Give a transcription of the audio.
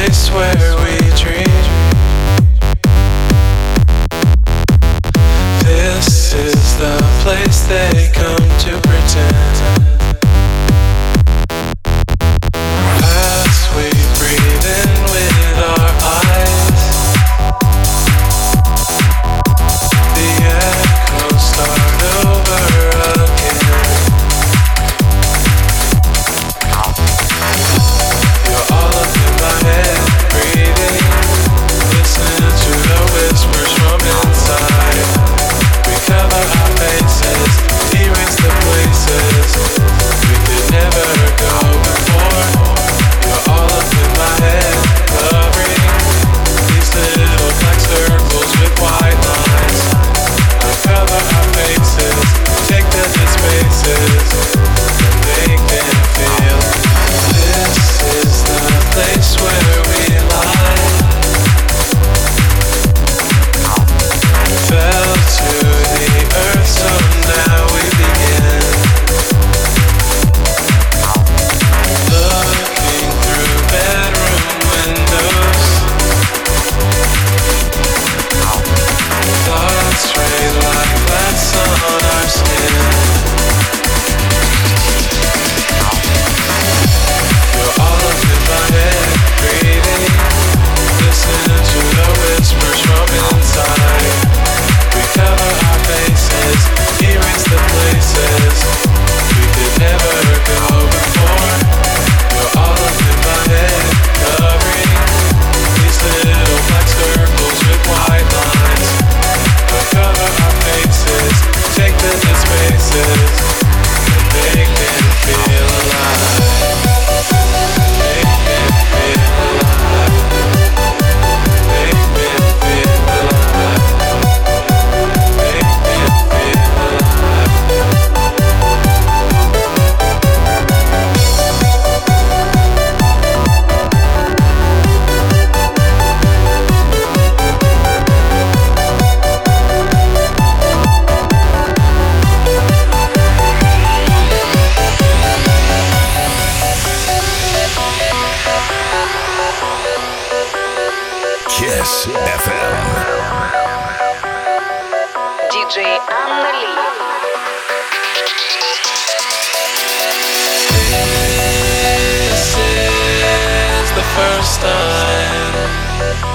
place where we dream. This is the place they come to pretend. As we breathe in with our eyes, the echoes start over again. You're all up in my head, breathing. Listen to the whispers from inside. We cover our faces, erase the places we could never go before. You're all up in my head, covering these little black circles with white lines. Uncover our faces, take them in spaces that they can feel. This is the place where we lie. Fell to the earth, so now we begin. Looking through bedroom windows, thoughts rain like glass on our skin. You're all up in my head, breathing. Listen to the whispers from inside. We cover our faces, erase the places we could never go before. You're all up in my head, covering these little black circles with white lines. Uncover our faces, take them in spaces that they can feel alive. They can feel alive. They can feel alive. They can feel alive. Kiss FM. DJ Annalie. This is the first time